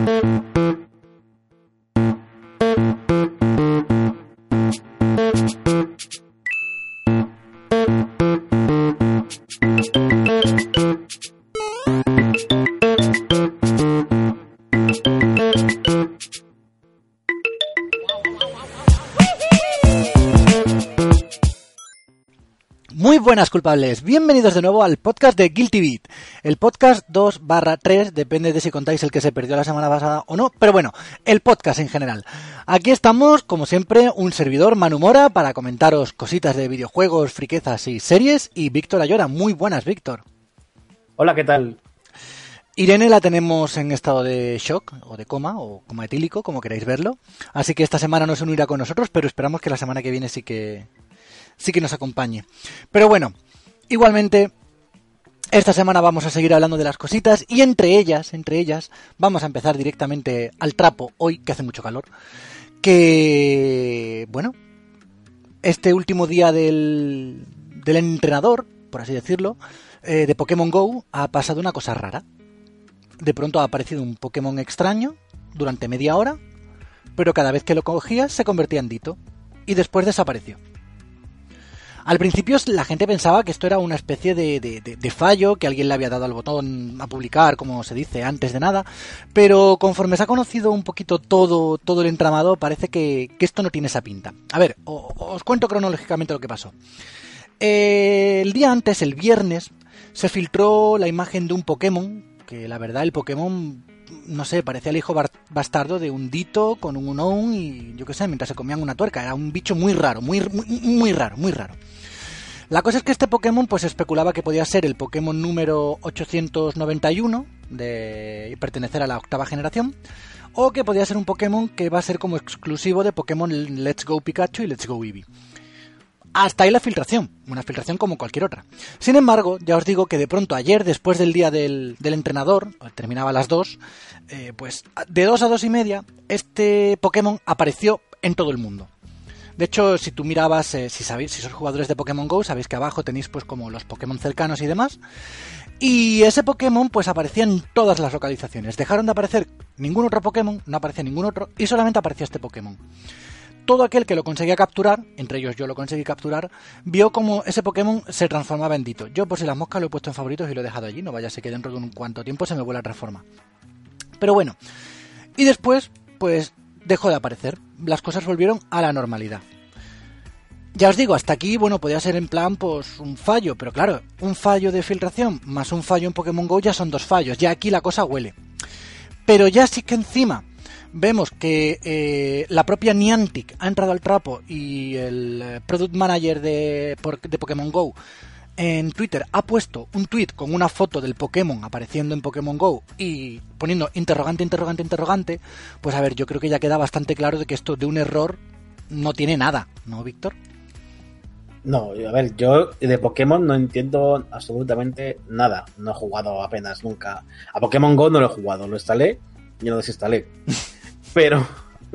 Muy buenas, culpables, bienvenidos de nuevo al podcast de Guilty Beat, el podcast 2/3, depende de si contáis el que se perdió la semana pasada o no, pero bueno, el podcast en general. Aquí estamos, como siempre, un servidor, Manu Mora, para comentaros cositas de videojuegos, friquezas y series, y Víctor Ayora. Muy buenas, Víctor. Hola, ¿qué tal? Irene la tenemos en estado de shock, o de coma, o coma etílico, como queráis verlo, así que esta semana no se unirá con nosotros, pero esperamos que la semana que viene sí que nos acompañe. Pero bueno, igualmente, esta semana vamos a seguir hablando de las cositas y entre ellas, vamos a empezar directamente al trapo hoy, que hace mucho calor, que, bueno, este último día del entrenador, por así decirlo, de Pokémon GO, ha pasado una cosa rara. De pronto ha aparecido un Pokémon extraño durante media hora, pero cada vez que lo cogías se convertía en Ditto y después desapareció. Al principio la gente pensaba que esto era una especie de fallo, que alguien le había dado al botón a publicar, como se dice, antes de nada, pero conforme se ha conocido un poquito todo el entramado, parece que esto no tiene esa pinta. A ver, os cuento cronológicamente lo que pasó. El día antes, el viernes, se filtró la imagen de un Pokémon, que la verdad el Pokémon, no sé, parecía el hijo bastardo de un Ditto con un Unown y yo qué sé, mientras se comían una tuerca. Era un bicho muy raro, muy raro. La cosa es que este Pokémon pues especulaba que podía ser el Pokémon número 891 de pertenecer a la octava generación, o que podía ser un Pokémon que va a ser como exclusivo de Pokémon Let's Go Pikachu y Let's Go Eevee. Hasta ahí la filtración, una filtración como cualquier otra. Sin embargo, ya os digo que de pronto ayer, después del día del entrenador, terminaba a las 2, pues de 2 a 2 y media, este Pokémon apareció en todo el mundo. De hecho, si tú mirabas, si sois jugadores de Pokémon GO, sabéis que abajo tenéis pues como los Pokémon cercanos y demás. Y ese Pokémon pues aparecía en todas las localizaciones. Dejaron de aparecer ningún otro Pokémon, no aparecía ningún otro, y solamente aparecía este Pokémon. Todo aquel que lo conseguía capturar, entre ellos yo lo conseguí capturar, vio como ese Pokémon se transformaba en Ditto. Yo por si las moscas lo he puesto en favoritos y lo he dejado allí, no vaya a ser que dentro de un cuanto tiempo se me vuelva a transformar. Pero bueno, y después pues dejó de aparecer, las cosas volvieron a la normalidad. Ya os digo, hasta aquí, bueno, podía ser en plan, pues, un fallo, pero claro, un fallo de filtración más un fallo en Pokémon GO ya son dos fallos, ya aquí la cosa huele. Pero ya sí que encima vemos que la propia Niantic ha entrado al trapo y el Product Manager de Pokémon GO en Twitter ha puesto un tweet con una foto del Pokémon apareciendo en Pokémon GO y poniendo interrogante, pues a ver, yo creo que ya queda bastante claro de que esto de un error no tiene nada, ¿no, Víctor? No, a ver, yo de Pokémon no entiendo absolutamente nada. No he jugado apenas nunca. A Pokémon GO no lo he jugado, lo instalé y lo desinstalé. Pero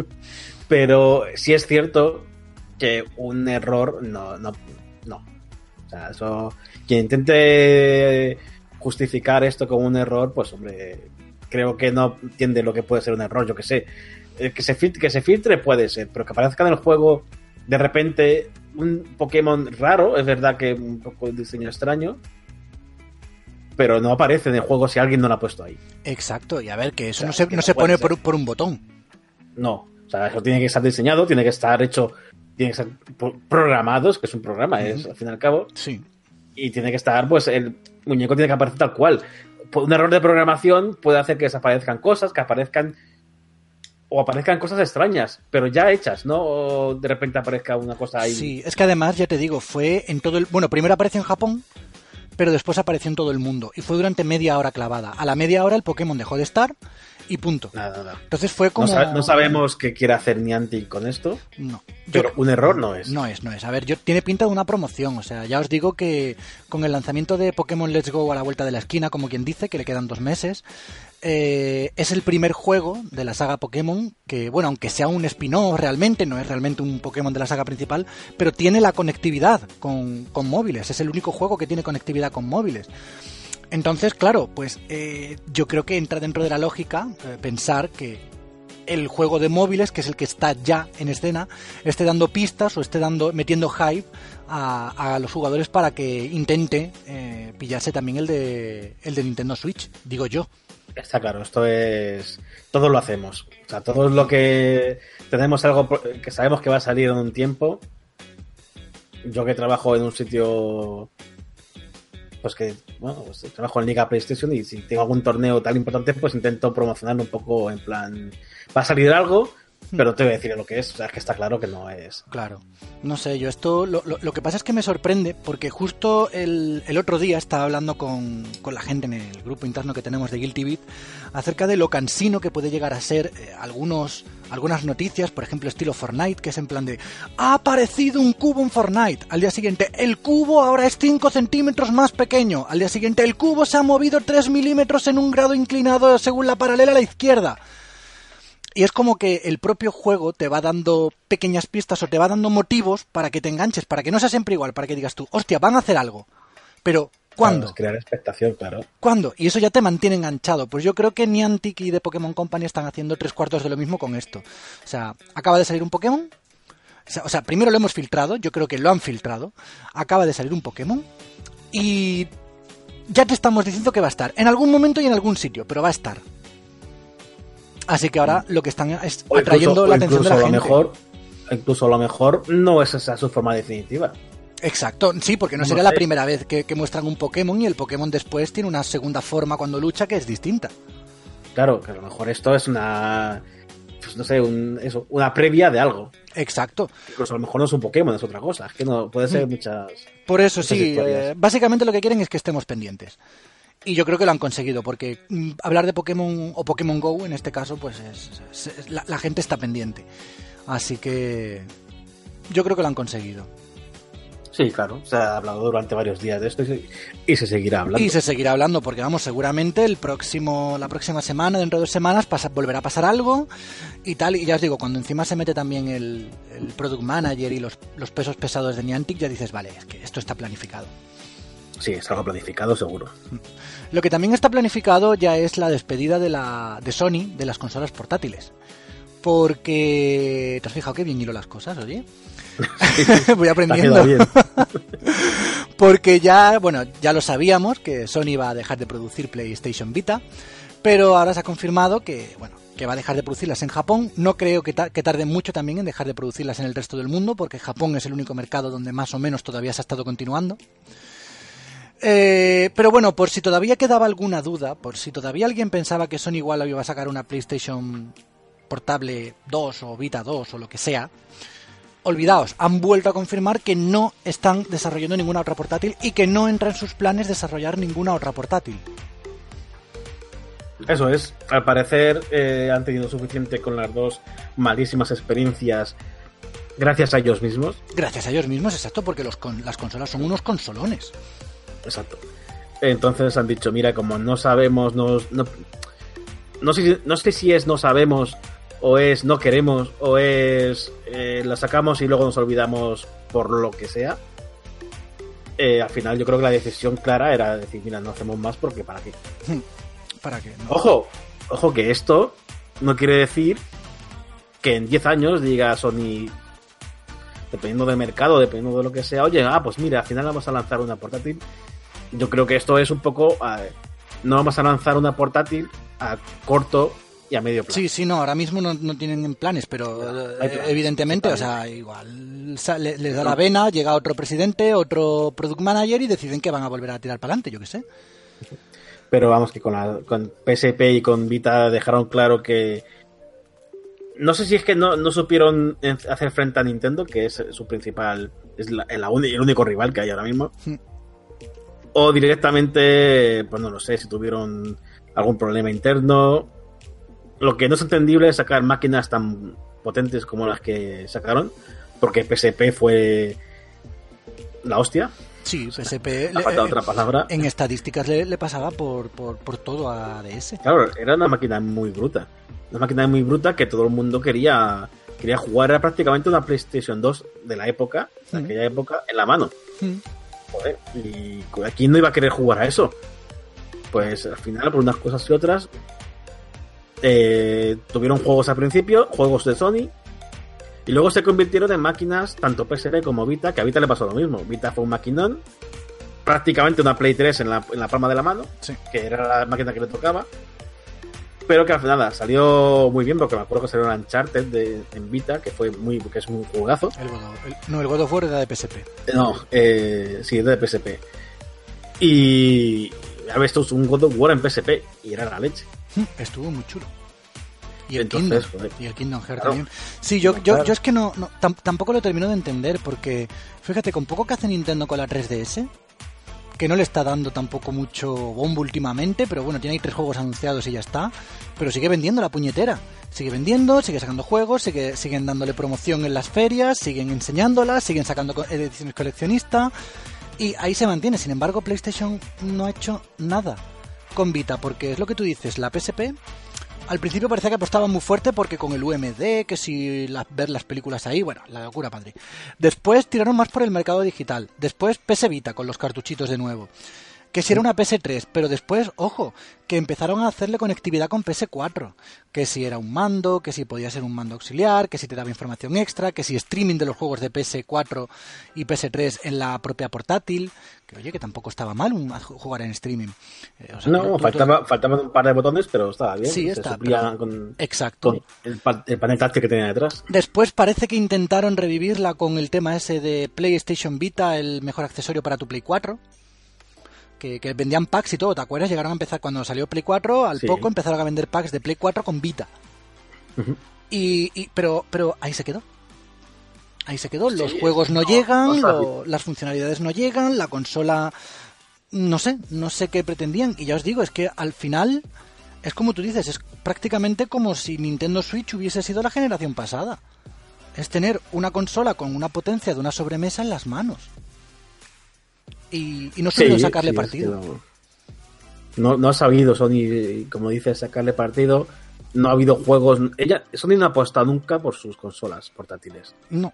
sí es cierto que un error no. O sea, eso, quien intente justificar esto como un error, pues hombre, creo que no entiende lo que puede ser un error, yo que sé. Que se filtre puede ser, pero que aparezca en el juego de repente un Pokémon raro, es verdad que un poco de diseño extraño, pero no aparece en el juego si alguien no lo ha puesto ahí. Exacto, y a ver, que eso o sea, no se pone por un botón. No, o sea, eso tiene que estar diseñado, tiene que estar hecho, tiene que estar programado, es que es un programa, es al fin y al cabo. Sí. Y tiene que estar, pues, el muñeco tiene que aparecer tal cual. Un error de programación puede hacer que desaparezcan cosas, que aparezcan cosas extrañas, pero ya hechas, ¿no? O de repente aparezca una cosa ahí. Sí, es que además, ya te digo, fue en todo el... Bueno, primero apareció en Japón, pero después apareció en todo el mundo. Y fue durante media hora clavada. A la media hora el Pokémon dejó de estar y punto. Nada. Entonces fue como... No sabemos qué quiere hacer Niantic con esto. No. Pero un error no es. No es. A ver, tiene pinta de una promoción. O sea, ya os digo que con el lanzamiento de Pokémon Let's Go a la vuelta de la esquina, como quien dice, que le quedan 2 meses, es el primer juego de la saga Pokémon que, bueno, aunque sea un spin-off realmente, no es realmente un Pokémon de la saga principal, pero tiene la conectividad con móviles. Es el único juego que tiene conectividad con móviles. Entonces, claro, pues yo creo que entra dentro de la lógica pensar que el juego de móviles, que es el que está ya en escena, esté dando pistas o esté metiendo hype a los jugadores para que intente pillarse también el de Nintendo Switch, digo yo. Está claro, esto es... Todos lo hacemos. O sea, todos lo que tenemos algo que sabemos que va a salir en un tiempo. Yo que trabajo en un sitio... Pues que, bueno, pues trabajo en Liga PlayStation y si tengo algún torneo tan importante, pues intento promocionarlo un poco en plan... Va a salir algo, pero no te voy a decir lo que es. O sea, es que está claro que no es. Claro. No sé, yo esto... Lo que pasa es que me sorprende porque justo el otro día estaba hablando con la gente en el grupo interno que tenemos de Guilty Beat acerca de lo cansino que puede llegar a ser algunas noticias, por ejemplo estilo Fortnite, que es en plan de ha aparecido un cubo en Fortnite, al día siguiente el cubo ahora es 5 centímetros más pequeño, al día siguiente el cubo se ha movido 3 milímetros en un grado inclinado según la paralela a la izquierda. Y es como que el propio juego te va dando pequeñas pistas o te va dando motivos para que te enganches, para que no sea siempre igual, para que digas tú, hostia, van a hacer algo. Pero, ¿cuándo? Claro, crear expectación, claro. ¿Cuándo? Y eso ya te mantiene enganchado. Pues yo creo que Niantic y The Pokémon Company están haciendo 3/4 de lo mismo con esto. O sea, acaba de salir un Pokémon. O sea, primero lo hemos filtrado, yo creo que lo han filtrado. Acaba de salir un Pokémon. Y ya te estamos diciendo que va a estar. En algún momento y en algún sitio, pero va a estar. Así que ahora lo que están es atrayendo la atención de la gente. Incluso a lo mejor no es esa su forma definitiva. Exacto, sí, porque no sería la primera vez que muestran un Pokémon y el Pokémon después tiene una segunda forma cuando lucha que es distinta. Claro, que a lo mejor esto es una... Pues no sé, una previa de algo. Exacto. Incluso a lo mejor no es un Pokémon, es otra cosa. Es que no puede ser muchas... Por eso sí, básicamente lo que quieren es que estemos pendientes. Y yo creo que lo han conseguido, porque hablar de Pokémon o Pokémon Go, en este caso, pues la gente está pendiente. Así que yo creo que lo han conseguido. Sí, claro, se ha hablado durante varios días de esto y se seguirá hablando. Y se seguirá hablando, porque vamos, seguramente la próxima semana, dentro de 2 semanas, volverá a pasar algo y tal. Y ya os digo, cuando encima se mete también el Product Manager y los pesos pesados de Niantic, ya dices, vale, es que esto está planificado. Sí, es algo planificado seguro. Lo que también está planificado ya es la despedida de Sony de las consolas portátiles. Porque... ¿Te has fijado qué bien hilo las cosas, oye? Sí, voy aprendiendo. Bien. Porque ya lo sabíamos, que Sony va a dejar de producir PlayStation Vita, pero ahora se ha confirmado que va a dejar de producirlas en Japón. No creo que tarde mucho también en dejar de producirlas en el resto del mundo, porque Japón es el único mercado donde más o menos todavía se ha estado continuando. Pero bueno, por si todavía quedaba alguna duda, por si todavía alguien pensaba que Sony igual iba a sacar una PlayStation Portable 2 o Vita 2 o lo que sea, olvidaos, han vuelto a confirmar que no están desarrollando ninguna otra portátil y que no entra en sus planes desarrollar ninguna otra portátil. Eso es, al parecer han tenido suficiente con las dos malísimas experiencias gracias a ellos mismos. Gracias a ellos mismos, exacto, porque las consolas son unos consolones. Exacto. Entonces han dicho, mira, como no sabemos, no sé si es no sabemos o es no queremos o es la sacamos y luego nos olvidamos por lo que sea. Al final yo creo que la decisión clara era decir, mira, no hacemos más porque ¿para qué? ¿Para qué? No. Ojo que esto no quiere decir que en 10 años diga Sony, dependiendo del mercado, dependiendo de lo que sea, oye, pues mira, al final vamos a lanzar una portátil. Yo creo que esto es un poco... no vamos a lanzar una portátil a corto y a medio plazo. Sí, no, ahora mismo no tienen planes, pero evidentemente, o sea, igual les da la vena, llega otro presidente, otro product manager y deciden que van a volver a tirar para adelante, yo qué sé. Pero vamos, que con PSP y con Vita dejaron claro que... No sé si es que no supieron hacer frente a Nintendo, que es su principal... Es el único rival que hay ahora mismo. O directamente, pues no lo sé, si tuvieron algún problema interno. Lo que no es entendible es sacar máquinas tan potentes como las que sacaron, porque PSP fue la hostia. Sí, PSP... Ha faltado otra palabra. En estadísticas le pasaba por todo a DS. Claro, era una máquina muy bruta. Una máquina muy bruta que todo el mundo quería jugar. Era prácticamente una PlayStation 2 de la época, de aquella época, en la mano. Joder, y aquí no iba a querer jugar a eso. Pues al final, por unas cosas y otras, tuvieron juegos al principio, juegos de Sony, y luego se convirtieron en máquinas tanto PSP como Vita, que a Vita le pasó lo mismo. Vita fue un maquinón, prácticamente una Play 3 en la palma de la mano, Sí. que era la máquina que le tocaba, pero que al final salió muy bien, porque me acuerdo que salió un Uncharted en Vita, que es un juegazo. El God of War era de PSP. No, sí, es de PSP. Y a ver, esto es un God of War en PSP, y era la leche. Estuvo muy chulo. Y el Entonces, Kingdom. joder. Y el Kingdom Hearts Claro. también. Sí, yo Claro. es que tampoco lo termino de entender, porque fíjate, con poco que hace Nintendo con la 3DS, que no le está dando tampoco mucho bombo últimamente, pero bueno, tiene ahí 3 juegos anunciados y ya está, pero sigue vendiendo la puñetera. Sigue vendiendo, sigue sacando juegos, siguen dándole promoción en las ferias, siguen enseñándolas, siguen sacando ediciones coleccionistas, y ahí se mantiene. Sin embargo, PlayStation no ha hecho nada con Vita, porque es lo que tú dices, la PSP al principio parecía que apostaba muy fuerte porque con el UMD, que si ver las películas ahí, bueno, la locura, padre. Después tiraron más por el mercado digital. Después PS Vita con los cartuchitos de nuevo. Que si era una PS3, pero después, ojo, que empezaron a hacerle conectividad con PS4. Que si era un mando, que si podía ser un mando auxiliar, que si te daba información extra, que si streaming de los juegos de PS4 y PS3 en la propia portátil. Que oye, que tampoco estaba mal jugar en streaming. O sea, No, faltaban un par de botones, pero estaba bien. Sí, se está, suplía pero... Exacto. con el panel táctil que tenía detrás. Después parece que intentaron revivirla con el tema ese de PlayStation Vita, el mejor accesorio para tu Play 4. Que vendían packs y todo, ¿te acuerdas? Llegaron a empezar cuando salió Play 4, al poco empezaron a vender packs de Play 4 con Vita. Uh-huh. Pero ahí se quedó. Ahí se quedó, los juegos no llegan, las funcionalidades no llegan, la consola... No sé qué pretendían. Y ya os digo, es que al final es como tú dices, es prácticamente como si Nintendo Switch hubiese sido la generación pasada. Es tener una consola con una potencia de una sobremesa en las manos. Y no supieron sacarle partido. Es que no ha sabido Sony, como dices, sacarle partido. No ha habido juegos. Sony no ha apostado nunca por sus consolas portátiles. No.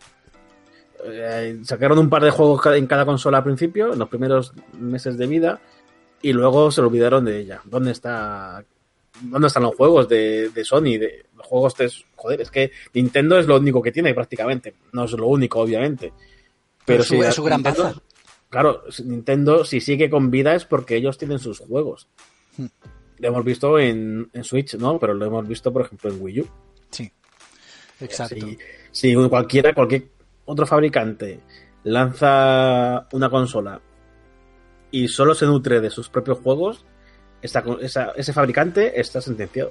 Sacaron un par de juegos en cada consola al principio, en los primeros meses de vida, y luego se olvidaron de ella. ¿Dónde están los juegos de Sony? Los juegos joder, es que Nintendo es lo único que tiene prácticamente. No es lo único, obviamente. Pero sí, es su gran baza. Claro, Nintendo, si sigue con vida es porque ellos tienen sus juegos. Lo hemos visto en Switch, ¿no? Pero lo hemos visto, por ejemplo, en Wii U. Sí, exacto. Si cualquier otro fabricante lanza una consola y solo se nutre de sus propios juegos, ese fabricante está sentenciado.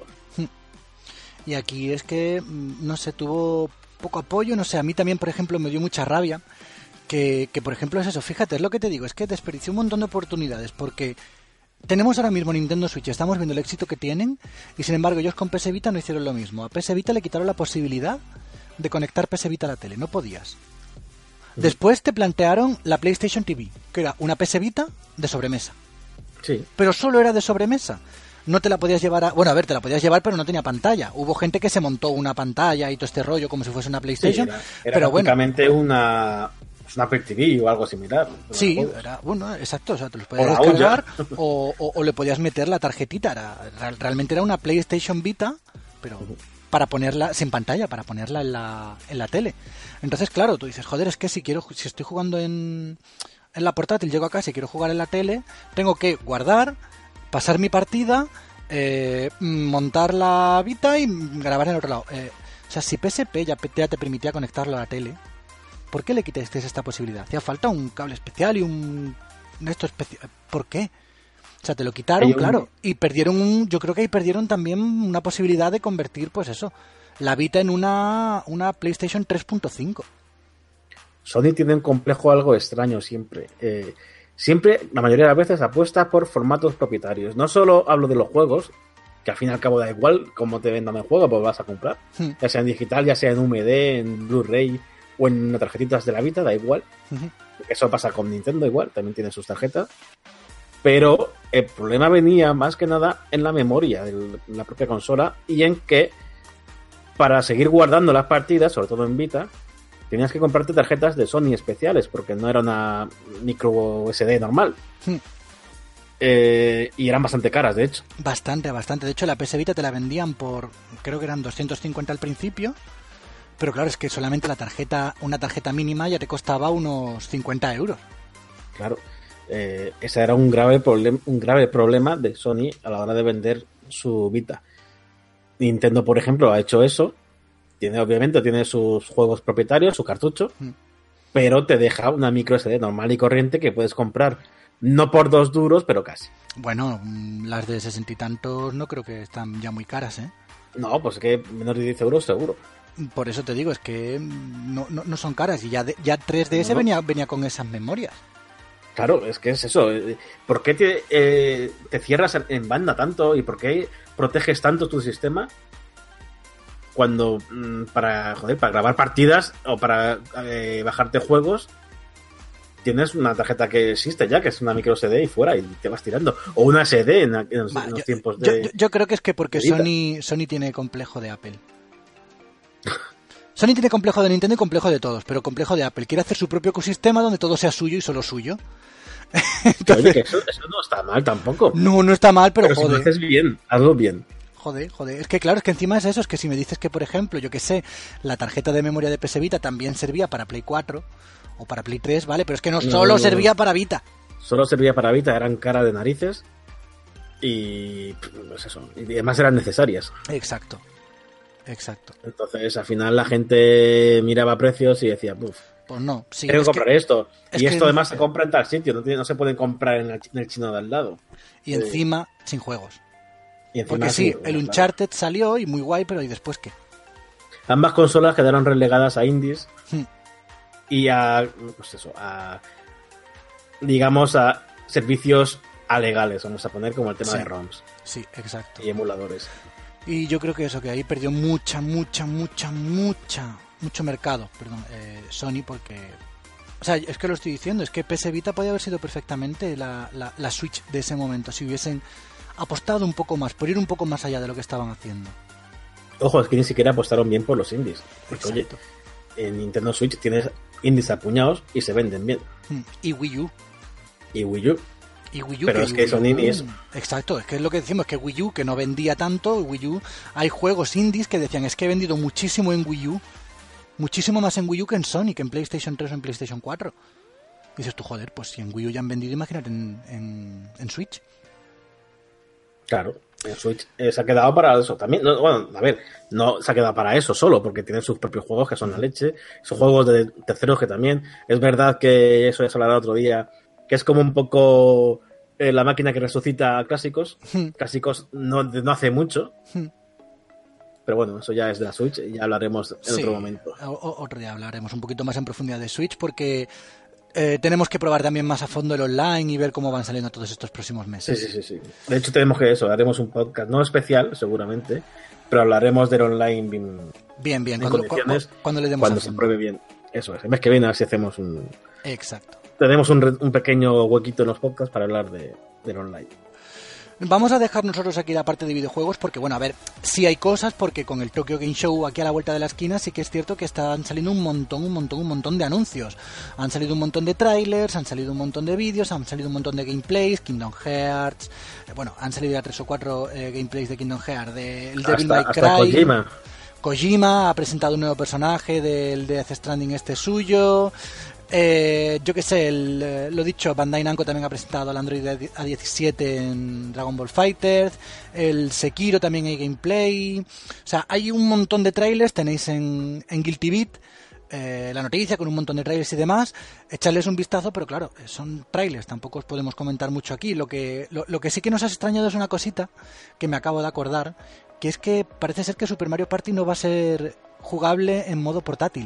Y aquí es que, no sé, tuvo poco apoyo, no sé, a mí también, por ejemplo, me dio mucha rabia. Que por ejemplo es eso, fíjate, es lo que te digo, es que desperdició un montón de oportunidades, porque tenemos ahora mismo Nintendo Switch, estamos viendo el éxito que tienen, y sin embargo ellos con PS Vita no hicieron lo mismo. A PS Vita le quitaron la posibilidad de conectar PS Vita a la tele, no podías. Después te plantearon la PlayStation TV, que era una PS Vita de sobremesa. Sí. Pero solo era de sobremesa. No te la podías llevar te la podías llevar, pero no tenía pantalla. Hubo gente que se montó una pantalla y todo este rollo como si fuese una PlayStation. Sí, era pero prácticamente una Apple TV o algo similar. Sí, era, bueno, exacto, o sea, te los podías descargar o le podías meter la tarjetita. Realmente era una PlayStation Vita, pero para ponerla sin pantalla, para ponerla en la tele. Entonces, claro, tú dices, joder, es que si estoy jugando en la portátil, llego a casa y quiero jugar en la tele, tengo que guardar, pasar mi partida, montar la Vita y grabar en el otro lado. O sea, si PSP ya te permitía conectarlo a la tele, ¿por qué le quitaste esta posibilidad? ¿Hacía falta un cable especial y un esto especial? ¿Por qué? O sea, te lo quitaron, claro, y perdieron yo creo que ahí perdieron también una posibilidad de convertir, pues eso, la Vita en una PlayStation 3.5. Sony tiene un complejo algo extraño siempre. Siempre, la mayoría de las veces, apuesta por formatos propietarios. No solo hablo de los juegos, que al fin y al cabo da igual cómo te vendan el juego, pues vas a comprar. Ya sea en digital, ya sea en VMD, en Blu-ray o en tarjetitas de la Vita, da igual. Eso pasa con Nintendo igual, también tiene sus tarjetas. Pero el problema venía más que nada en la memoria de la propia consola y en que para seguir guardando las partidas, sobre todo en Vita, tenías que comprarte tarjetas de Sony especiales porque no era una micro SD normal. y eran bastante caras, de hecho. Bastante. De hecho, la PS Vita te la vendían por, creo que eran 250 al principio, pero claro, es que solamente una tarjeta mínima ya te costaba unos 50 euros. Claro, ese era un grave problema de Sony a la hora de vender su Vita. Nintendo, por ejemplo, ha hecho eso. Obviamente tiene sus juegos propietarios, su cartucho, pero te deja una micro SD normal y corriente que puedes comprar, no por 2 duros, pero casi. Bueno, las de 60 y tantos no creo que están ya muy caras, ¿eh? No, pues es que menos de 10 euros seguro. Por eso te digo, es que no son caras y ya 3DS no. venía con esas memorias. Claro, es que es eso. ¿Por qué te cierras en banda tanto y por qué proteges tanto tu sistema cuando para grabar partidas o para bajarte juegos tienes una tarjeta que existe ya, que es una micro SD y fuera y te vas tirando? O una SD en los tiempos de... Yo creo que es que porque Sony tiene complejo de Apple. Sony tiene complejo de Nintendo y complejo de todos, pero complejo de Apple. Quiere hacer su propio ecosistema donde todo sea suyo y solo suyo. Entonces, oye, que eso no está mal tampoco. No está mal, pero joder. Si lo haces bien, hazlo bien. Joder. Es que claro, es que encima es eso, es que si me dices que, por ejemplo, yo que sé, la tarjeta de memoria de PS Vita también servía para Play 4 o para Play 3, ¿vale? Pero es que no solo servía para Vita. Solo servía para Vita, eran cara de narices y pues eso. Y además eran necesarias. Exacto. Entonces, al final la gente miraba precios y decía, pues no, sí, quiero comprar esto. Y esto además se sí. compra en tal sitio, no se pueden comprar en el chino de al lado. Y encima, sin juegos. Porque sí, el Uncharted salió y muy guay, pero ¿y después qué? Ambas consolas quedaron relegadas a indies y a servicios alegales, vamos a poner, como el tema de ROMs. Sí, exacto. Y emuladores. Y yo creo que ahí perdió mucho mercado, Sony, porque... O sea, es que lo estoy diciendo, es que PS Vita podía haber sido perfectamente la Switch de ese momento, si hubiesen apostado un poco más, por ir un poco más allá de lo que estaban haciendo. Ojo, es que ni siquiera apostaron bien por los indies. Porque, oye, en Nintendo Switch tienes indies a puñados y se venden bien. Y Wii U. Pero es que son indies. Exacto, es que es lo que decimos, que Wii U, que no vendía tanto, Wii U, hay juegos indies que decían, es que he vendido muchísimo en Wii U, muchísimo más en Wii U que en Sony, que en PlayStation 3 o en PlayStation 4. Y dices tú, joder, pues si en Wii U ya han vendido, imagínate en Switch. Claro, en Switch se ha quedado para eso también. No se ha quedado para eso solo, porque tienen sus propios juegos que son la leche, sus juegos de terceros que también. Es verdad que eso ya se hablará otro día, que es como un poco la máquina que resucita clásicos. Clásicos no hace mucho. Pero bueno, eso ya es de la Switch y ya hablaremos en otro momento. Otro día hablaremos un poquito más en profundidad de Switch porque tenemos que probar también más a fondo el online y ver cómo van saliendo todos estos próximos meses. Sí. De hecho tenemos que haremos un podcast, no especial seguramente, pero hablaremos del online bien. Cuando le demos cuando se pruebe bien. Eso es, el mes que viene a ver si hacemos un... Exacto. Tenemos un pequeño huequito en los podcasts para hablar del online. Vamos a dejar nosotros aquí la parte de videojuegos porque, bueno, a ver, sí hay cosas, porque con el Tokyo Game Show aquí a la vuelta de la esquina sí que es cierto que están saliendo un montón de anuncios. Han salido un montón de trailers, han salido un montón de vídeos, han salido un montón de gameplays, Kingdom Hearts, han salido ya 3 o 4 gameplays de Kingdom Hearts, del Devil May Cry. Kojima ha presentado un nuevo personaje del Death Stranding suyo. Yo que sé, lo dicho, Bandai Namco también ha presentado al Android A17 en Dragon Ball FighterZ, el Sekiro también hay gameplay, o sea, hay un montón de trailers, tenéis en Guilty Beat la noticia con un montón de trailers y demás, echarles un vistazo, pero claro, son trailers, tampoco os podemos comentar mucho aquí. Lo que sí que nos ha extrañado es una cosita que me acabo de acordar, que es que parece ser que Super Mario Party no va a ser jugable en modo portátil.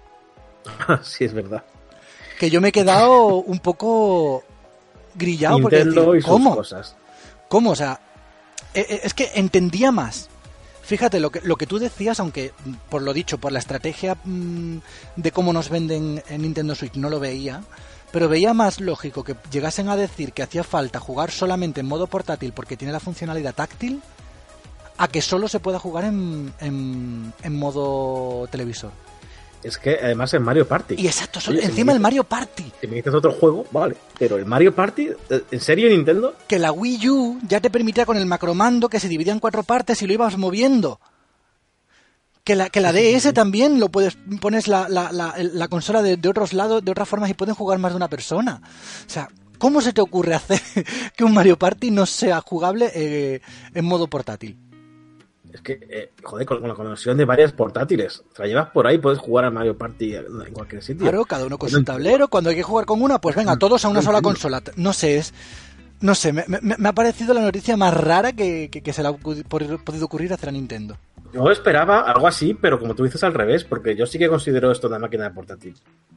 Sí, es verdad. Que yo me he quedado un poco grillado. Nintendo porque y sus cosas. ¿Cómo? O sea, es que entendía más. Fíjate, lo que tú decías, aunque por lo dicho, por la estrategia de cómo nos venden en Nintendo Switch no lo veía, pero veía más lógico que llegasen a decir que hacía falta jugar solamente en modo portátil porque tiene la funcionalidad táctil, a que solo se pueda jugar en modo televisor. Es que además es Mario Party. Y exacto, encima el Mario Party. Si me dices otro juego, vale. Pero el Mario Party, ¿en serio Nintendo? Que la Wii U ya te permitía con el macromando que se dividía en 4 partes y lo ibas moviendo. Que la DS también lo pones la consola de otros lados, de otras formas y pueden jugar más de una persona. O sea, ¿cómo se te ocurre hacer que un Mario Party no sea jugable en modo portátil? Es que, joder, con la conexión de varias portátiles. Te la llevas por ahí, puedes jugar a Mario Party en cualquier sitio. Claro, cada uno con su tablero. Cuando hay que jugar con una, pues venga, todos a una sola consola. No sé, me ha parecido la noticia más rara que se le ha podido ocurrir hacer a Nintendo. Yo esperaba algo así, pero como tú dices al revés, porque yo sí que considero esto una máquina de portátil.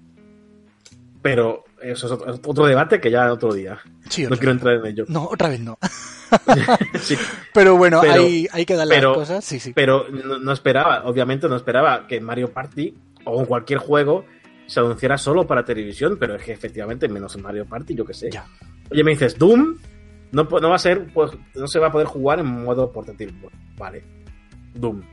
Pero eso es otro debate que ya otro día. Sí, no quiero entrar en ello. No, otra vez no. Sí. Pero bueno, hay que darle las cosas. Sí. Pero no esperaba, obviamente no esperaba que Mario Party o en cualquier juego se anunciara solo para televisión, pero es que efectivamente menos en Mario Party, yo qué sé. Ya. Oye, me dices, Doom no va a ser, pues no se va a poder jugar en modo portátil. Pues, vale. Doom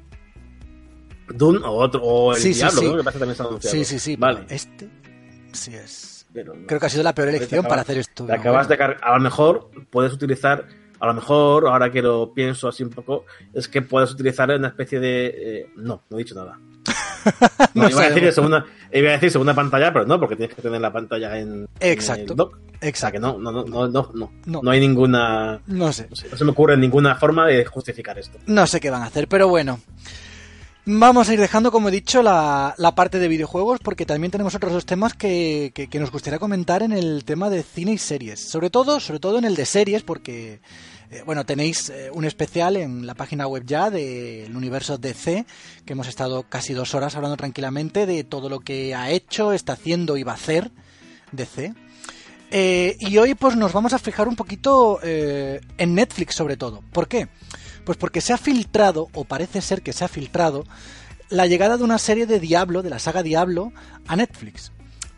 o el Diablo, ¿no? Que parece también se ha anunciado. Sí. Vale. Sí es. Pero no. Creo que ha sido la peor elección para hacer esto. Te acabas de cargar. A lo mejor puedes utilizar, ahora que lo pienso así un poco, es que puedes utilizar una especie de... no he dicho nada. Iba a decir segunda pantalla, pero no, porque tienes que tener la pantalla en Exacto. el dock. Exacto. O sea que no hay ninguna... No sé. No se me ocurre ninguna forma de justificar esto. No sé qué van a hacer, pero bueno. Vamos a ir dejando, como he dicho, la parte de videojuegos, porque también tenemos otros 2 temas que nos gustaría comentar en el tema de cine y series. Sobre todo en el de series, porque tenéis un especial en la página web ya del universo DC, que hemos estado casi 2 horas hablando tranquilamente de todo lo que ha hecho, está haciendo y va a hacer DC. Y hoy pues nos vamos a fijar un poquito en Netflix sobre todo. ¿Por qué? Pues porque se ha filtrado, o parece ser que se ha filtrado, la llegada de una serie de Diablo, de la saga Diablo, a Netflix.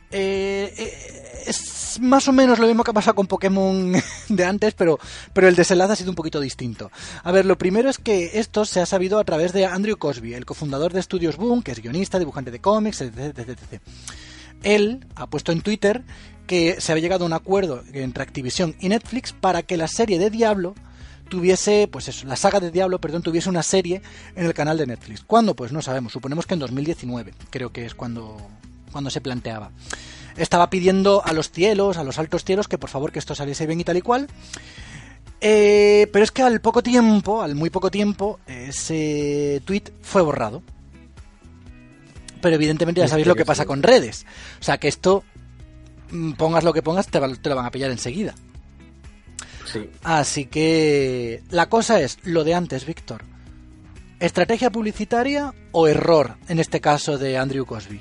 Es más o menos lo mismo que ha pasado con Pokémon de antes, pero el desenlace ha sido un poquito distinto. A ver, lo primero es que esto se ha sabido a través de Andrew Cosby, el cofundador de Estudios Boom, que es guionista, dibujante de cómics, etc. Él ha puesto en Twitter que se había llegado a un acuerdo entre Activision y Netflix para que la serie de Diablo tuviese, pues eso, la saga de Diablo, tuviese una serie en el canal de Netflix. ¿Cuándo? Pues no sabemos, suponemos que en 2019, creo que es cuando se planteaba. Estaba pidiendo a los cielos, a los altos cielos, que por favor que esto saliese bien y tal y cual. Pero es que al muy poco tiempo, ese tweet fue borrado. Pero evidentemente ya sabéis lo que pasa con redes. O sea que esto, pongas lo que pongas, te lo van a pillar enseguida. Sí. Así que la cosa es lo de antes, Víctor. ¿Estrategia publicitaria o error, en este caso de Andrew Cosby?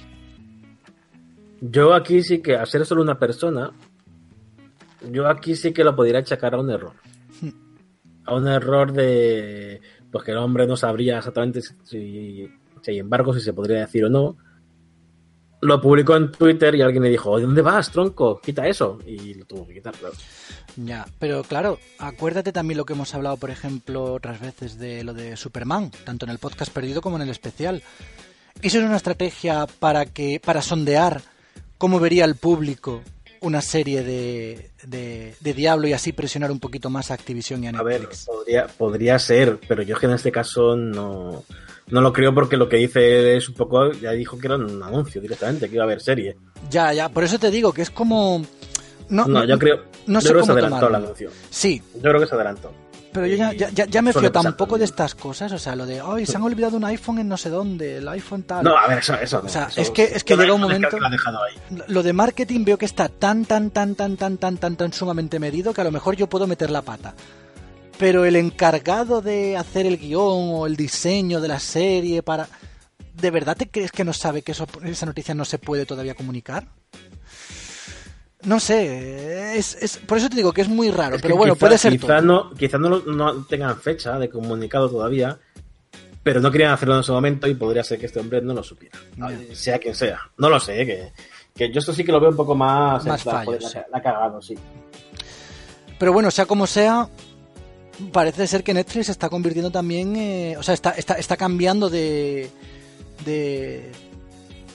Yo aquí sí que, al ser solo una persona, yo aquí sí que lo podría achacar a un error. A un error de... Pues que el hombre no sabría exactamente si hay embargo, si se podría decir o no. Lo publicó en Twitter y alguien le dijo, ¿dónde vas, tronco? Quita eso. Y lo tuvo que quitar, claro. Ya, pero claro, acuérdate también lo que hemos hablado, por ejemplo, otras veces de lo de Superman, tanto en el podcast perdido como en el especial. ¿Eso es una estrategia para sondear cómo vería el público una serie de Diablo y así presionar un poquito más a Activision y a Netflix? A ver, podría ser, pero yo es que en este caso no lo creo, porque lo que dice es un poco, ya dijo que era un anuncio directamente, que iba a haber serie. Ya, por eso te digo que es como... Yo creo que se adelantó el anuncio. Sí. Yo creo que se adelantó. Pero yo ya me fío tan poco de estas cosas, o sea, lo de, ay, se han olvidado un iPhone en no sé dónde, el iPhone tal. No, a ver, eso no. O sea, eso, es que llega un momento... Lo ha dejado ahí. Lo de marketing veo que está tan sumamente medido que a lo mejor yo puedo meter la pata. Pero el encargado de hacer el guión o el diseño de la serie para... ¿De verdad te crees que no sabe que esa noticia no se puede todavía comunicar? No sé, por eso te digo que es muy raro, pero bueno, puede ser todo. Quizá no tengan fecha de comunicado todavía, pero no querían hacerlo en ese momento y podría ser que este hombre no lo supiera, sea quien sea. No lo sé, que yo esto sí que lo veo un poco más fallo, sí. La ha cagado, sí. Pero bueno, sea como sea, parece ser que Netflix se está convirtiendo también, o sea, está cambiando de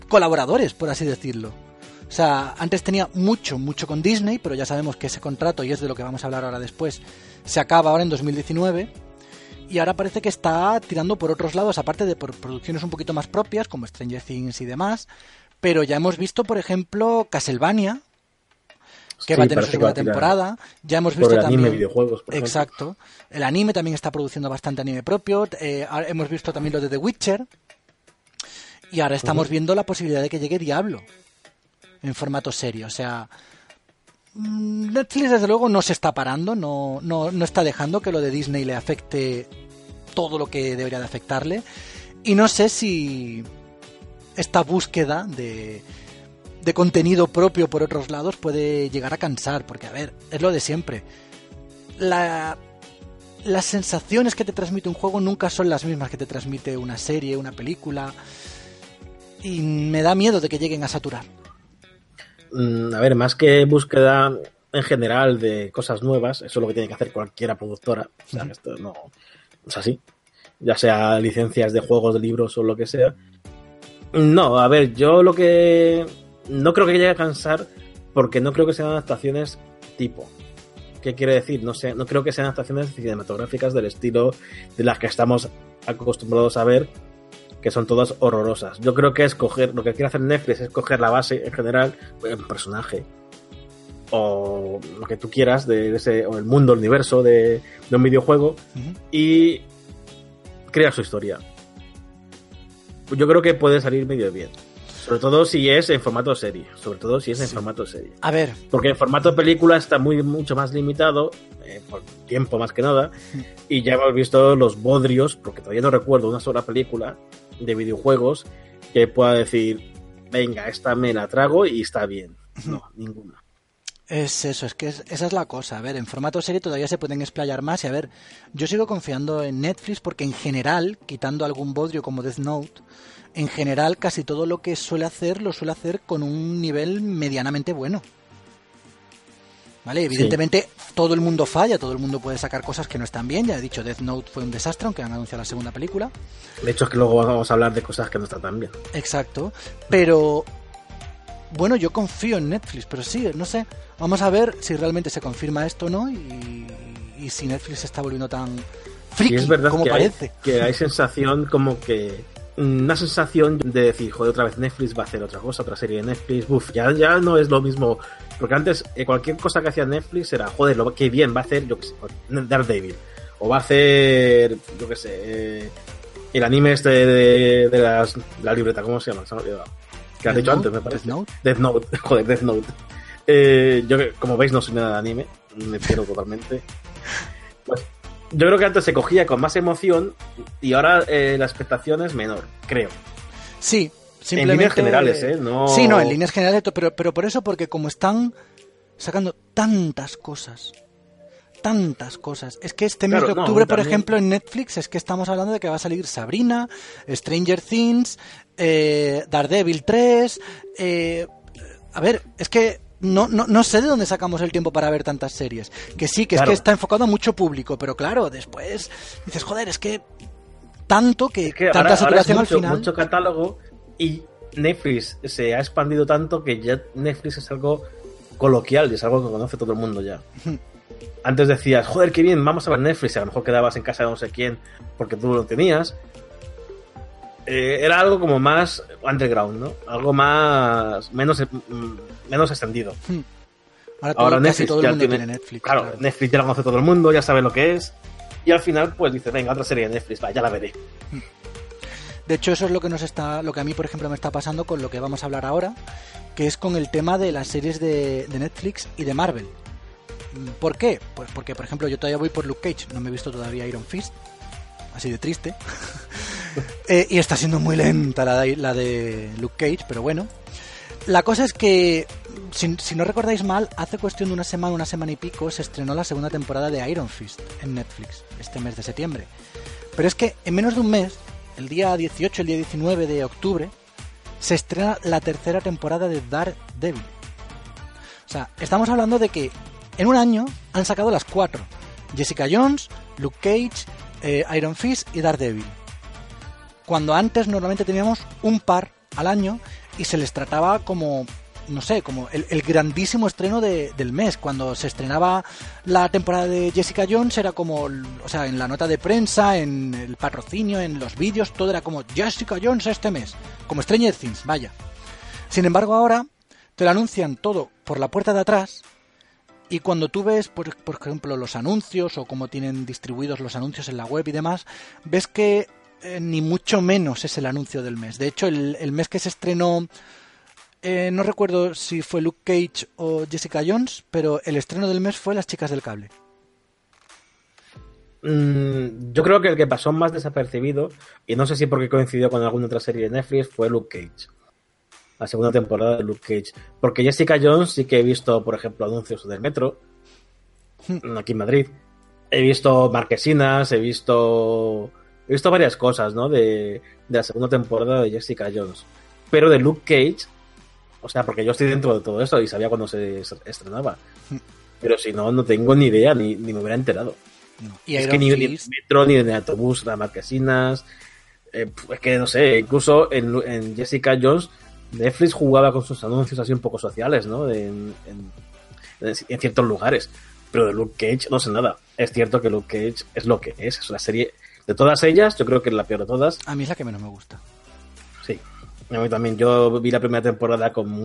colaboradores, por así decirlo. O sea, antes tenía mucho con Disney, pero ya sabemos que ese contrato, y es de lo que vamos a hablar ahora después, se acaba ahora en 2019. Y ahora parece que está tirando por otros lados, aparte de por producciones un poquito más propias, como Stranger Things y demás. Pero ya hemos visto, por ejemplo, Castlevania, que va a tener su segunda temporada. Ya hemos visto por el anime, también videojuegos, por exacto. ejemplo. El anime también está produciendo bastante anime propio. Hemos visto también lo de The Witcher. Y ahora estamos viendo la posibilidad de que llegue Diablo en formato serio. O sea, Netflix desde luego no se está parando, no está dejando que lo de Disney le afecte todo lo que debería de afectarle. Y no sé si esta búsqueda de contenido propio por otros lados puede llegar a cansar, porque a ver, es lo de siempre. Las sensaciones que te transmite un juego nunca son las mismas que te transmite una serie, una película, y me da miedo de que lleguen a saturar. A ver, más que búsqueda en general de cosas nuevas, eso es lo que tiene que hacer cualquiera productora. O sea, esto no es así. Ya sea licencias de juegos, de libros o lo que sea. No, a ver, yo lo que no creo que llegue a cansar, porque no creo que sean adaptaciones tipo. ¿Qué quiere decir? No creo que sean adaptaciones cinematográficas del estilo de las que estamos acostumbrados a ver, que son todas horrorosas. Yo creo que lo que quiere hacer Netflix es coger la base en general, un personaje o lo que tú quieras o el mundo, el universo de un videojuego, y crear su historia. Yo creo que puede salir medio bien. Sobre todo si es en formato serie. A ver. Porque en formato película está mucho más limitado, por tiempo más que nada, y ya hemos visto los bodrios, porque todavía no recuerdo una sola película de videojuegos que pueda decir, venga, esta me la trago y está bien. No, ninguna. Es eso, es que esa es la cosa. A ver, en formato serie todavía se pueden explayar más. Y a ver, yo sigo confiando en Netflix porque en general, quitando algún bodrio como Death Note, en general casi todo lo que suele hacer lo suele hacer con un nivel medianamente bueno. ¿Vale? Evidentemente todo el mundo falla, todo el mundo puede sacar cosas que no están bien. Ya he dicho, Death Note fue un desastre, aunque han anunciado la segunda película. De hecho es que luego vamos a hablar de cosas que no están tan bien. Exacto, pero bueno, yo confío en Netflix, pero sí, no sé, vamos a ver si realmente se confirma esto o no, y si Netflix se está volviendo tan friki es verdad como que parece. Hay sensación como que una sensación de decir, joder, otra vez Netflix va a hacer otra cosa, otra serie de Netflix, ya no es lo mismo, porque antes cualquier cosa que hacía Netflix era, joder, qué bien va a hacer, yo que sé, Daredevil, o va a hacer, yo que sé, el anime este de la libreta, ¿cómo se llama? Se me ha olvidado. Que has dicho antes, me parece. Death Note. Joder, Death Note. Yo, como veis, no soy nada de anime. Me pierdo totalmente. Pues yo creo que antes se cogía con más emoción y ahora la expectación es menor, creo. Sí, simplemente... En líneas generales, ¿eh? No... Sí, no, en líneas generales, pero por eso, porque como están sacando tantas cosas. Es que este mes de octubre, por ejemplo, en Netflix, es que estamos hablando de que va a salir Sabrina, Stranger Things, Daredevil 3... a ver, es que no sé de dónde sacamos el tiempo para ver tantas series. Que sí, que claro, es que está enfocado a mucho público, pero claro, después dices, joder, es que tanto que tanta saturación al final... mucho catálogo, y Netflix se ha expandido tanto que ya Netflix es algo coloquial y es algo que conoce todo el mundo ya. Antes decías, joder, qué bien, vamos a ver Netflix, y a lo mejor quedabas en casa de no sé quién porque tú lo tenías. Era algo como más underground, ¿no? Algo más menos extendido. Ahora Netflix todo el mundo tiene Netflix. Claro, Netflix ya lo conoce todo el mundo, ya sabe lo que es, y al final pues dice, venga, otra serie de Netflix, va, ya la veré. De hecho, eso es lo que a mí, por ejemplo, me está pasando con lo que vamos a hablar ahora, que es con el tema de las series de Netflix y de Marvel. ¿Por qué? Pues porque, por ejemplo, yo todavía voy por Luke Cage, no me he visto todavía Iron Fist, así de triste. Y está siendo muy lenta la de Luke Cage, pero bueno. La cosa es que, si no recordáis mal, hace cuestión de una semana y pico, se estrenó la segunda temporada de Iron Fist en Netflix, este mes de septiembre. Pero es que en menos de un mes, el día 18, el día 19 de octubre, se estrena la tercera temporada de Daredevil. O sea, estamos hablando de que en un año han sacado las 4. Jessica Jones, Luke Cage, Iron Fist y Daredevil. Cuando antes normalmente teníamos un par al año, y se les trataba como, no sé, como el grandísimo estreno del mes. Cuando se estrenaba la temporada de Jessica Jones era como, o sea, en la nota de prensa, en el patrocinio, en los vídeos, todo era como Jessica Jones este mes, como Stranger Things, vaya. Sin embargo, ahora te lo anuncian todo por la puerta de atrás, y cuando tú ves, por ejemplo, los anuncios o cómo tienen distribuidos los anuncios en la web y demás, ves que ni mucho menos es el anuncio del mes. De hecho, el mes que se estrenó, no recuerdo si fue Luke Cage o Jessica Jones, pero el estreno del mes fue Las Chicas del Cable. Yo creo que el que pasó más desapercibido, y no sé si porque coincidió con alguna otra serie de Netflix, fue Luke Cage. La segunda temporada de Luke Cage. Porque Jessica Jones sí que he visto, por ejemplo, anuncios del metro, aquí en Madrid. He visto marquesinas, he visto varias cosas, ¿no? De la segunda temporada de Jessica Jones. Pero de Luke Cage, o sea, porque yo estoy dentro de todo eso y sabía cuándo se estrenaba. Pero si no, no tengo ni idea, ni me hubiera enterado. No. Y es que ni de metro, ni de autobús, las marquesinas. Es que no sé, incluso en Jessica Jones, Netflix jugaba con sus anuncios así un poco sociales, ¿no? En ciertos lugares. Pero de Luke Cage no sé nada. Es cierto que Luke Cage es lo que es. Es una serie, de todas ellas, yo creo que es la peor de todas. A mí es la que menos me gusta. Sí. A mí también. Yo vi la primera temporada con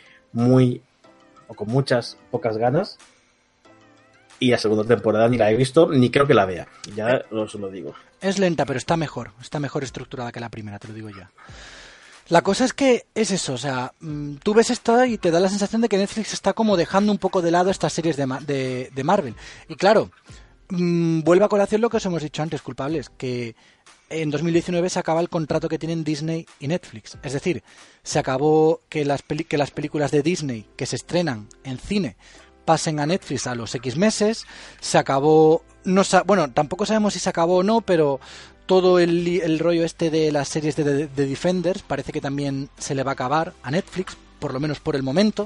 con muchas pocas ganas. Y la segunda temporada ni la he visto, ni creo que la vea. Ya os lo digo. Es lenta, pero está mejor estructurada que la primera, te lo digo ya. La cosa es que es eso, o sea, tú ves esto y te da la sensación de que Netflix está como dejando un poco de lado estas series de Marvel. Y claro, vuelve a colación lo que os hemos dicho antes, culpables, que en 2019 se acaba el contrato que tienen Disney y Netflix. Es decir, se acabó que las películas de Disney que se estrenan en cine pasen a Netflix a los X meses. Se acabó, bueno, tampoco sabemos si se acabó o no, pero todo el rollo este de las series de Defenders parece que también se le va a acabar a Netflix, por lo menos por el momento.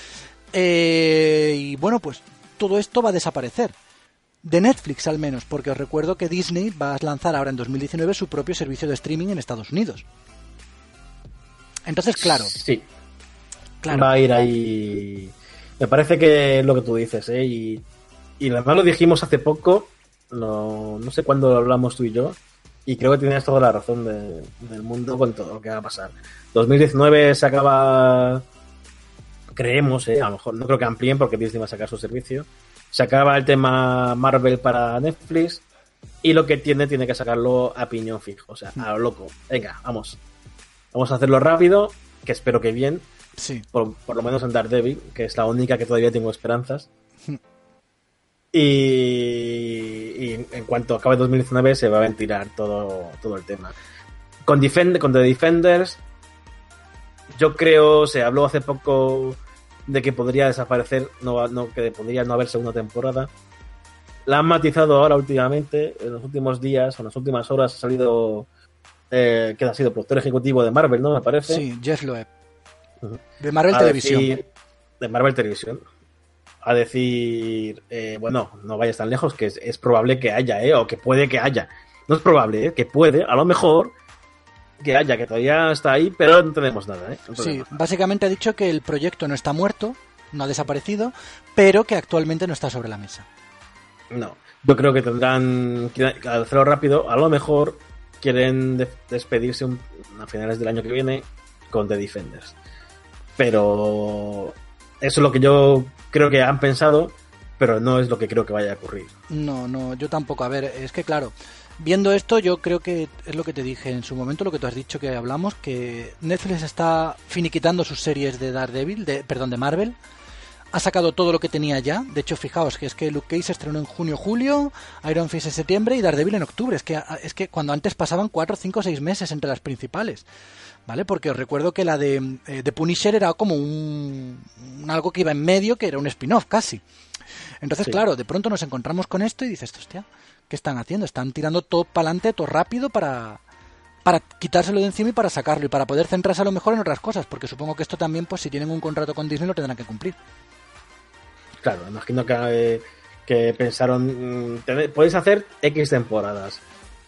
Y bueno, pues todo esto va a desaparecer. De Netflix al menos, porque os recuerdo que Disney va a lanzar ahora en 2019 su propio servicio de streaming en Estados Unidos. Entonces, claro. Sí. Claro. Va a ir ahí. Me parece que es lo que tú dices, ¿eh? Y además lo dijimos hace poco, no sé cuándo lo hablamos tú y yo, y creo que tienes toda la razón del mundo con todo lo que va a pasar. 2019 se acaba, creemos, a lo mejor, no creo que amplíen porque Disney va a sacar su servicio, se acaba el tema Marvel para Netflix y lo que tiene que sacarlo a piñón fijo, o sea, a lo loco. Venga, vamos a hacerlo rápido, que espero que bien. Sí. Por lo menos en Daredevil, que es la única que todavía tengo esperanzas. Y en cuanto acabe 2019 se va a ventilar todo el tema. Con The Defenders, yo creo, se habló hace poco de que podría desaparecer, que podría no haber segunda temporada. La han matizado ahora últimamente, en los últimos días o en las últimas horas ha salido que ha sido productor ejecutivo de Marvel, ¿no? Me parece. Sí, Jeff Loeb. De Marvel Televisión. De Marvel Televisión. A decir, bueno, no vayas tan lejos, que es probable que haya, o que puede que haya. No es probable, que puede, a lo mejor que haya, que todavía está ahí, pero no tenemos nada, Sí, básicamente ha dicho que el proyecto no está muerto, no ha desaparecido, pero que actualmente no está sobre la mesa. No, yo creo que tendrán que hacerlo rápido, a lo mejor quieren despedirse a finales del año que viene con The Defenders. Pero eso es lo que yo creo que han pensado, pero no es lo que creo que vaya a ocurrir. No, yo tampoco. A ver, es que claro, viendo esto yo creo que es lo que te dije en su momento, lo que tú has dicho que hablamos, que Netflix está finiquitando sus series de Daredevil, de Marvel. Ha sacado todo lo que tenía ya. De hecho, fijaos que es que Luke Cage se estrenó en junio-julio, Iron Fist en septiembre y Daredevil en octubre. Es que cuando antes pasaban 4, 5, 6 meses entre las principales. ¿Vale? Porque os recuerdo que la de Punisher era como un algo que iba en medio, que era un spin-off casi. Entonces, sí. Claro, de pronto nos encontramos con esto y dices, hostia, ¿qué están haciendo? Están tirando todo para adelante, todo rápido para quitárselo de encima y para sacarlo y para poder centrarse a lo mejor en otras cosas, porque supongo que esto también, pues si tienen un contrato con Disney lo tendrán que cumplir. Claro, imagino que pensaron, podéis hacer X temporadas.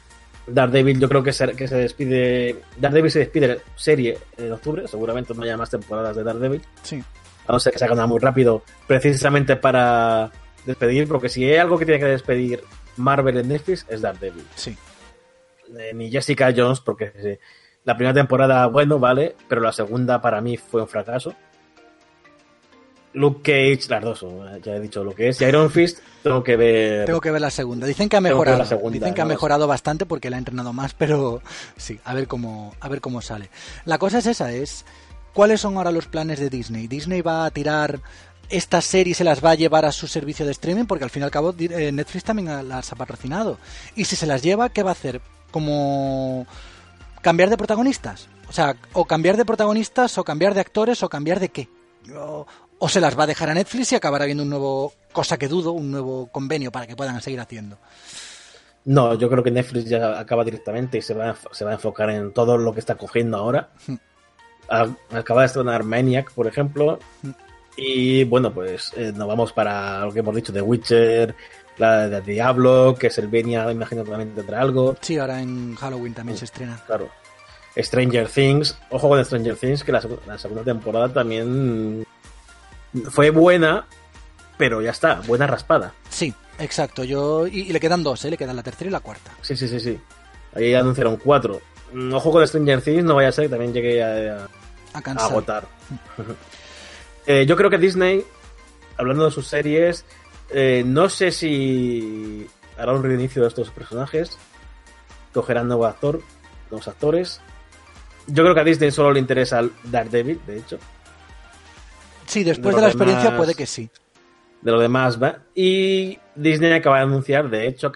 Daredevil yo creo que se despide. Daredevil se despide serie en octubre, seguramente no haya más temporadas de Daredevil. Sí. A no ser que se haga nada muy rápido, precisamente para despedir, porque si hay algo que tiene que despedir Marvel en Netflix es Daredevil. Sí. Ni Jessica Jones, porque la primera temporada, bueno, vale, pero la segunda para mí fue un fracaso. Luke Cage, las dos, ya he dicho lo que es. Y Iron Fist, tengo que ver la segunda. Dicen que ha mejorado. Dicen que ha ¿no? mejorado bastante porque la ha entrenado más, pero sí, a ver cómo sale. La cosa es esa, ¿cuáles son ahora los planes de Disney? Disney va a tirar estas series, se las va a llevar a su servicio de streaming, porque al fin y al cabo Netflix también las ha patrocinado. Y si se las lleva, ¿qué va a hacer? ¿Como cambiar de protagonistas? O sea, o cambiar de protagonistas, o cambiar de actores, o cambiar de qué. O se las va a dejar a Netflix y acabará viendo un nuevo, cosa que dudo, un nuevo convenio para que puedan seguir haciendo. No, yo creo que Netflix ya acaba directamente y se va a enfocar en todo lo que está cogiendo ahora. Acaba de estrenar Maniac, por ejemplo. Y bueno, pues nos vamos para lo que hemos dicho de Witcher, la de Diablo, que es el Venia, imagino que también tendrá algo. Sí, ahora en Halloween también se estrena. Claro. Stranger Things, ojo con Stranger Things, que la segunda temporada también fue buena, pero ya está, buena raspada. Sí, exacto. Y le quedan dos, le quedan la tercera y la cuarta. Sí. Ahí anunciaron 4. Ojo con Stranger Things, no vaya a ser que también llegue a agotar. Yo creo que Disney, hablando de sus series, no sé si hará un reinicio de estos personajes, cogerán nuevos actores. Yo creo que a Disney solo le interesa Daredevil, de hecho. Sí, después de la experiencia puede que sí. De lo demás, ¿va? Y Disney acaba de anunciar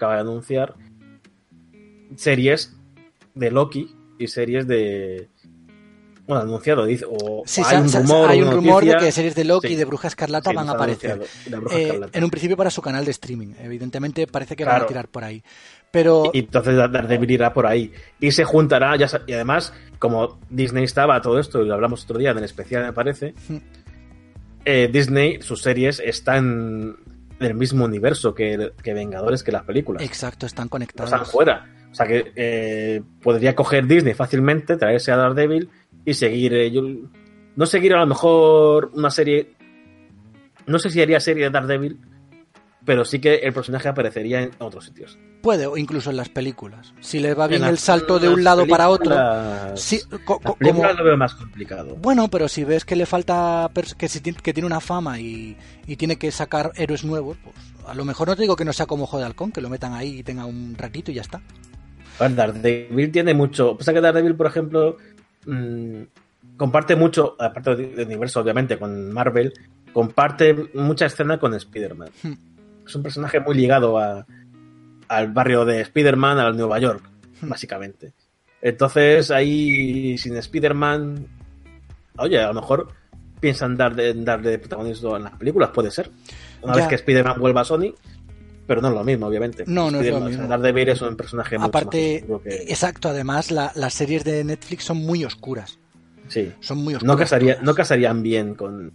series de Loki y series de... Bueno, anunciado, dice, o sí, hay un rumor de que series de Loki y de Bruja Escarlata van a aparecer. Escarlata. En un principio para su canal de streaming. Evidentemente parece que van a tirar por ahí. Pero... Y entonces Daredevil irá por ahí. Y se juntará, y además, como Disney estaba todo esto, y lo hablamos otro día en el especial, me parece, Disney, sus series están en el mismo universo que Vengadores, que las películas. Exacto, están conectados. Están fuera. O sea que podría coger Disney fácilmente, traerse a Daredevil y seguir. No seguir a lo mejor una serie. No sé si haría serie de Daredevil, pero sí que el personaje aparecería en otros sitios. Puede, o incluso en las películas. Si le va bien el salto de un lado para otro. Sí, las películas lo veo más complicado. Bueno, pero si ves que le falta. Que tiene una fama y tiene que sacar héroes nuevos, pues a lo mejor no te digo que no sea como Ojo de Halcón, que lo metan ahí y tenga un ratito y ya está. Daredevil tiene mucho. Pasa que Daredevil, por ejemplo, comparte mucho, aparte del universo, obviamente, con Marvel, comparte mucha escena con Spider-Man. Es un personaje muy ligado al barrio de Spider-Man, a Nueva York, básicamente. Entonces, ahí, sin Spider-Man, oye, a lo mejor piensan darle protagonismo en las películas, puede ser. Una vez que Spider-Man vuelva a Sony, pero no es lo mismo, obviamente. No es lo mismo. Daredevil es un personaje mucho aparte, más oscuro que... Exacto, además las series de Netflix son muy oscuras. Sí. Son muy oscuras. No casarían bien con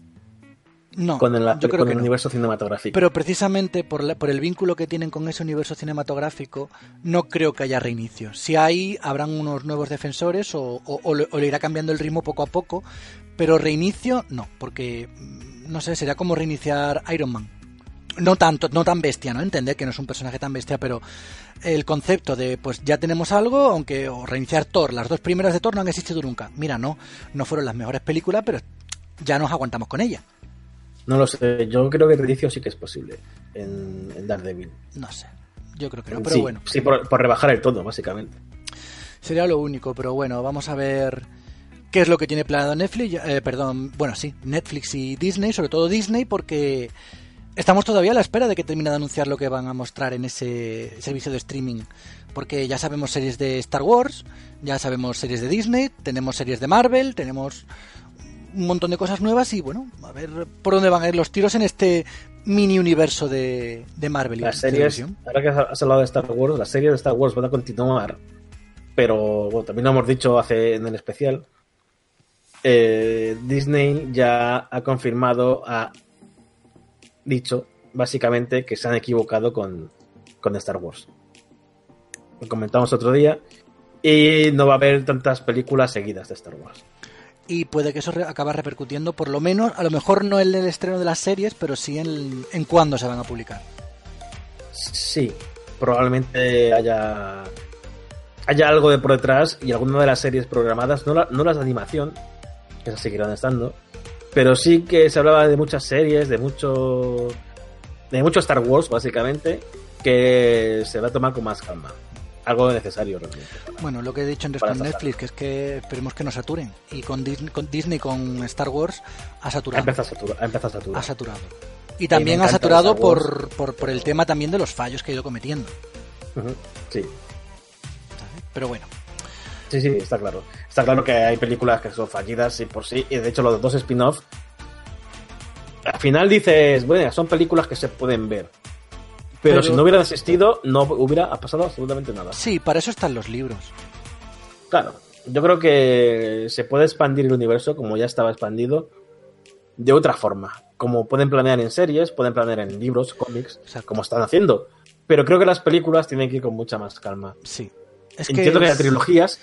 el universo cinematográfico. Pero precisamente por el vínculo que tienen con ese universo cinematográfico, no creo que haya reinicio. Si hay, habrán unos nuevos defensores o le irá cambiando el ritmo poco a poco, pero reinicio no, porque no sé, sería como reiniciar Iron Man. No tan bestia, ¿no? Entender que no es un personaje tan bestia, pero el concepto de, pues ya tenemos algo, o reiniciar Thor, las dos primeras de Thor no han existido nunca. Mira, no fueron las mejores películas, pero ya nos aguantamos con ellas. No lo sé, yo creo que el reinicio sí que es posible en Daredevil. No sé, yo creo que no, pero sí, bueno. Sí, por rebajar el tono, básicamente. Sería lo único, pero bueno, vamos a ver qué es lo que tiene planeado Netflix. Netflix y Disney, sobre todo Disney, porque estamos todavía a la espera de que termine de anunciar lo que van a mostrar en ese servicio de streaming. Porque ya sabemos series de Star Wars, ya sabemos series de Disney, tenemos series de Marvel, tenemos un montón de cosas nuevas y bueno, a ver por dónde van a ir los tiros en este mini universo de Marvel. Las series, ahora que has hablado de Star Wars, las series de Star Wars van a continuar, pero bueno, también lo hemos dicho en el especial. Disney ya ha confirmado, ha dicho básicamente que se han equivocado con Star Wars. lo comentamos otro día, y no va a haber tantas películas seguidas de Star Wars. Y puede que eso acabe repercutiendo, por lo menos, a lo mejor no en el estreno de las series, pero sí en cuándo se van a publicar. Sí, probablemente haya algo de por detrás, y alguna de las series programadas, no las de animación, que esas seguirán estando, pero sí que se hablaba de muchas series, de mucho Star Wars, básicamente, que se va a tomar con más calma. Algo necesario realmente. Bueno, lo que he dicho antes con Netflix, que es que esperemos que no saturen. Y con Disney, con Star Wars, ha saturado. Ha empezado a saturar. Ha saturado. Y también ha saturado por el tema también de los fallos que ha ido cometiendo. Sí. Pero bueno. Sí, está claro. Está claro que hay películas que son fallidas y por sí. Y de hecho los dos spin-off, al final dices, bueno, son películas que se pueden ver. Pero si no hubieran existido, no hubiera pasado absolutamente nada. Sí, para eso están los libros. Claro, yo creo que se puede expandir el universo como ya estaba expandido de otra forma. Como pueden planear en series, pueden planear en libros, cómics, como están haciendo. Pero creo que las películas tienen que ir con mucha más calma. Sí. Entiendo que haya trilogías.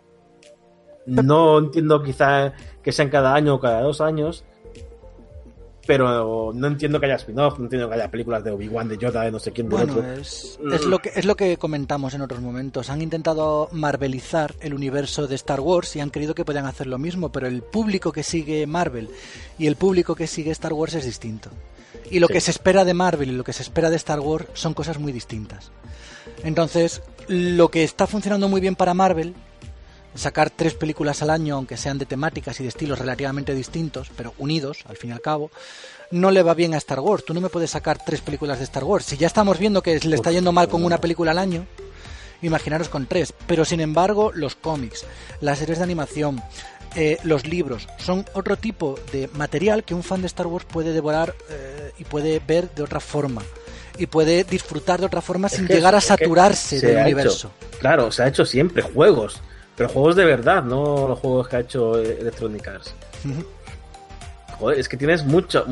No entiendo quizá que sean cada año o cada 2 años. Pero no entiendo que haya spin-off, no entiendo que haya películas de Obi-Wan, de Yoda, de no sé quién, de otro. Es lo que comentamos en otros momentos. Han intentado marvelizar el universo de Star Wars y han creído que podían hacer lo mismo, pero el público que sigue Marvel y el público que sigue Star Wars es distinto. Y lo que se espera de Marvel y lo que se espera de Star Wars son cosas muy distintas. Entonces, lo que está funcionando muy bien para Marvel, sacar 3 películas al año, aunque sean de temáticas y de estilos relativamente distintos, pero unidos, al fin y al cabo, no le va bien a Star Wars. Tú no me puedes sacar 3 películas de Star Wars. Si ya estamos viendo que le está yendo mal con una película al año, imaginaros con 3. Pero sin embargo, los cómics, las series de animación, los libros, son otro tipo de material que un fan de Star Wars puede devorar y puede ver de otra forma. Y puede disfrutar de otra forma sin llegar a saturarse del universo. Claro, se ha hecho siempre juegos. Pero juegos de verdad, no los juegos que ha hecho Electronic Arts. Joder, es que tienes muchas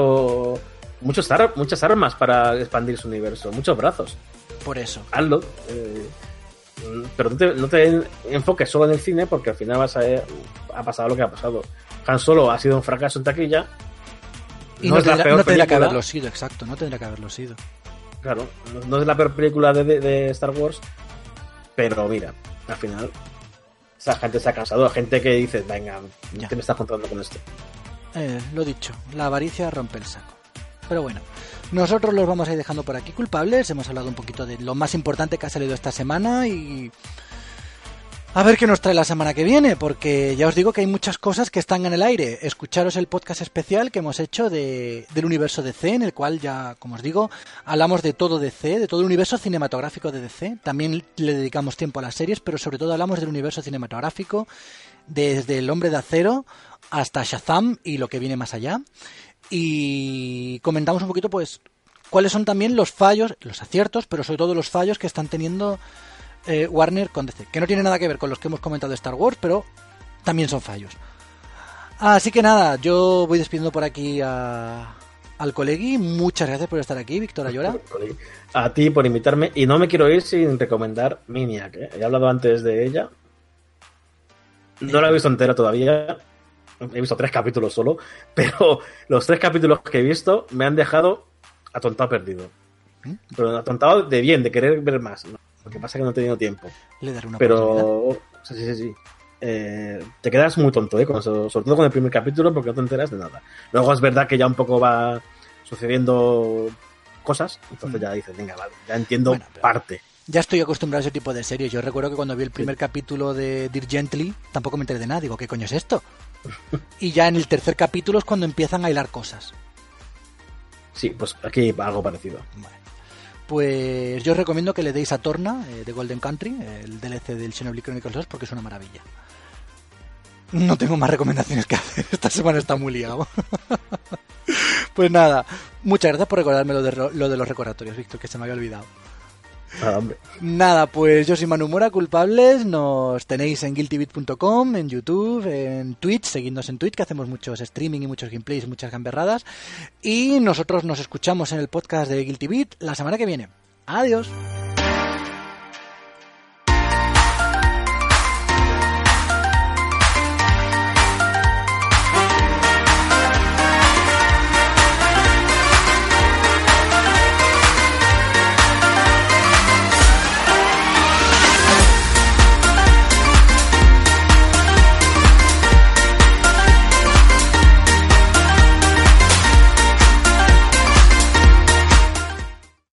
armas para expandir su universo, muchos brazos. Por eso. Hazlo. Pero no te enfoques solo en el cine, porque al final ha pasado lo que ha pasado. Han Solo ha sido un fracaso en taquilla. Y no tendría que haberlo sido, exacto, no tendría que haberlo sido. Claro, no es la peor película de Star Wars, pero mira, al final... Esa gente se ha cansado, gente que dice, venga, ¿qué me estás contando con esto? Lo dicho, la avaricia rompe el saco. Pero bueno, nosotros los vamos a ir dejando por aquí culpables. Hemos hablado un poquito de lo más importante que ha salido esta semana y a ver qué nos trae la semana que viene, porque ya os digo que hay muchas cosas que están en el aire. Escucharos el podcast especial que hemos hecho del universo DC, en el cual ya, como os digo, hablamos de todo DC, de todo el universo cinematográfico de DC. También le dedicamos tiempo a las series, pero sobre todo hablamos del universo cinematográfico, desde El Hombre de Acero hasta Shazam y lo que viene más allá. Y comentamos un poquito, pues, cuáles son también los fallos, los aciertos, pero sobre todo los fallos que están teniendo Warner con DC, que no tiene nada que ver con los que hemos comentado de Star Wars, pero también son fallos. Así que nada, yo voy despidiendo por aquí al colegui. Muchas gracias por estar aquí, Víctor Ayora. A ti por invitarme, y no me quiero ir sin recomendar Miniac, ¿eh? He hablado antes de ella, no la he visto entera todavía, he visto 3 capítulos solo, pero los 3 capítulos que he visto me han dejado atontado perdido. Pero atontado de bien, de querer ver más, ¿no? Lo que pasa es que no he tenido tiempo. Le daré una oportunidad. Sí. Te quedas muy tonto, sobre todo con el primer capítulo, porque no te enteras de nada. Luego es verdad que ya un poco va sucediendo cosas, entonces ya dices, venga, vale, ya entiendo parte. Ya estoy acostumbrado a ese tipo de series. Yo recuerdo que cuando vi el primer capítulo de Dirk Gently, tampoco me enteré de nada. Digo, ¿qué coño es esto? Y ya en el tercer capítulo es cuando empiezan a hilar cosas. Sí, pues aquí algo parecido. Vale. Pues yo os recomiendo que le deis a Torna, de Golden Country, el DLC del Xenoblade Chronicles 2, porque es una maravilla. No tengo más recomendaciones que hacer. Esta semana está muy liado. Pues nada, muchas gracias por recordarme lo de los recordatorios, Víctor, que se me había olvidado. Hombre. Nada, pues yo soy Manu Mora, culpables. Nos tenéis en guiltybit.com, en YouTube, en Twitch. Seguidnos en Twitch, que hacemos muchos streaming y muchos gameplays, muchas gamberradas. Y nosotros nos escuchamos en el podcast de Guilty Beat la semana que viene. Adiós.